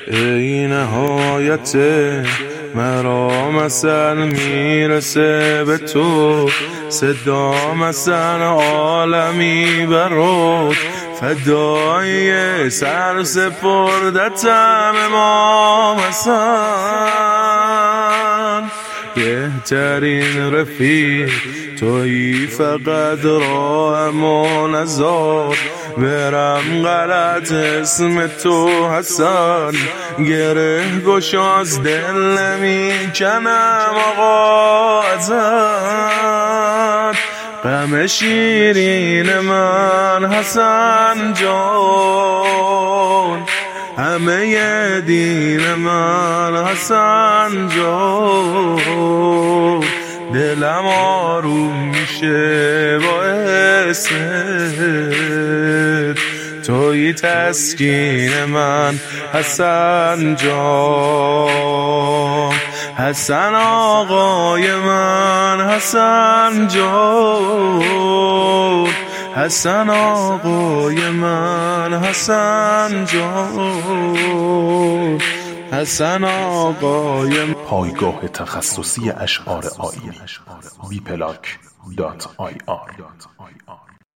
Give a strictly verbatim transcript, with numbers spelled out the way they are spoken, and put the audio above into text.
ای نهایت مرا مثل میرسه به تو، صدا مثل عالمی برات، فدای سر سپردتم امام حسن. بهترین رفیق تویی، فقط راهم و نزار، برم غلط اسم تو حسن، گره گشاز دل نمی کنم آقا ازت. غم شیرین من حسن جان، همه دین من حسن جان، دلم آروم میشه با اسمت، توی تسکین من حسن جان. حسن آقای من حسن جان، حسن آقای من حسن جان، حسن آقای من. پایگاه تخصصی اشعار آیینی بی پلاک دات آی آر